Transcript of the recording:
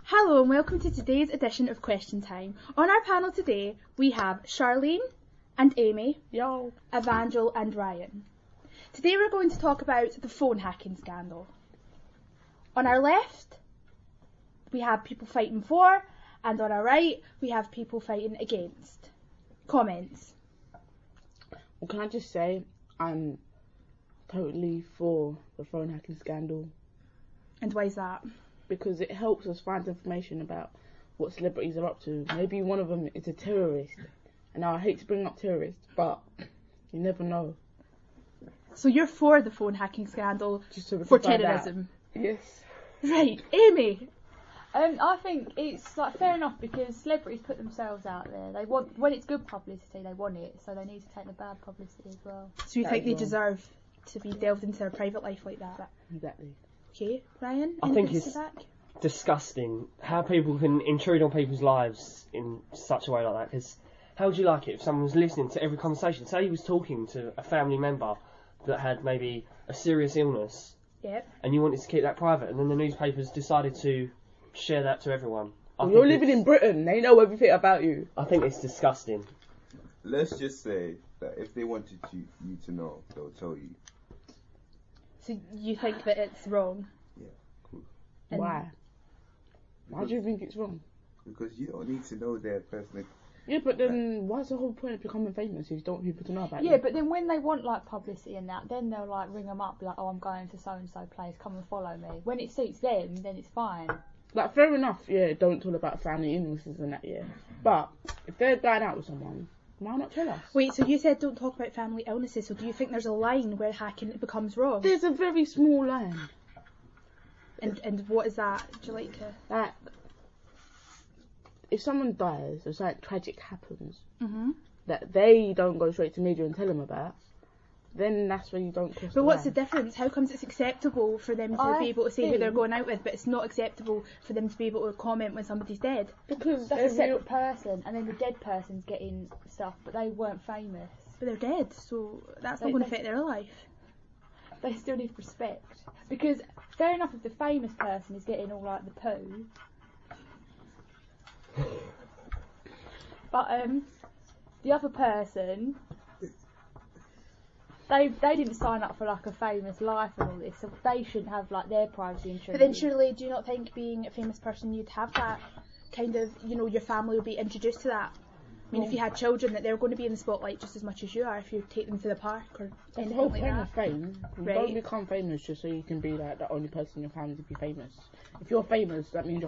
Hello and welcome to today's edition of Question Time. On our panel today we have Charlene and Amy, Yo. Evangel and Ryan. Today we're going to talk about the phone hacking scandal. On our left we have people fighting for, and on our right we have people fighting against. Comments? Well, can I just say I'm totally for the phone hacking scandal. And why is that? Because it helps us find information about what celebrities are up to. Maybe one of them is a terrorist. And now I hate to bring up terrorists, but you never know. So you're for the phone hacking scandal Just so we for can find terrorism? out. Yes. Right, Amy? I think it's like fair enough because celebrities put themselves out there. They want, when it's good publicity, they want it, so they need to take the bad publicity as well. So you That think is they wrong. deserve to be delved into their private life like that? Exactly. Okay, Ryan? I think anything to it's back? disgusting how people can intrude on people's lives in such a way like that. Because how would you like it if someone was listening to every conversation? Say he was talking to a family member that had maybe a serious illness, Yep. and you wanted to keep that private, and then the newspapers decided to share that to everyone. Well, you're living in Britain. They know everything about you. I think it's disgusting. Let's just say that if they wanted you to know, they'll tell you. So you think that it's wrong? Yeah, cool. And- Why? Why do you think it's wrong? Because you don't need to know their personal. Yeah, but then what's the whole point of becoming famous if you don't want people to know about you? Yeah, but then when they want like publicity and that, then they'll like ring them up, be like, oh, I'm going to so and so place, come and follow me. When it suits them, then it's fine. Like, fair enough, yeah, don't talk about family illnesses and that, yeah. But if they're going out with someone, why not tell us? Wait, so you said don't talk about family illnesses, so do you think there's a line where hacking becomes wrong? There's a very small line. And what is that? Would you like to... Like, if someone dies or something tragic happens Mm-hmm. that they don't go straight to media and tell them about, then that's where you don't cross But what's the line. difference? How comes it's acceptable for them to be able to say who they're think- going out with, but it's not acceptable for them to be able to comment when somebody's dead? Because That's a every, separate person, and then the dead person's getting stuff, but they weren't famous. But they're dead, so that's not They- going to they- affect their life. They still need respect. Because fair enough if the famous person is getting all like the poo. But the other person, they didn't sign up for like a famous life and all this, so they shouldn't have like their privacy insurance. But then surely, do you not think being a famous person you'd have that kind of, you know, your family will be introduced to that? I mean, if you had children, that they're going to be in the spotlight just as much as you are if you take them to the park or the anything whole like point that. of fame, you Right. don't become famous just so you can be like the only person in your family to be famous. If you're famous, that means you're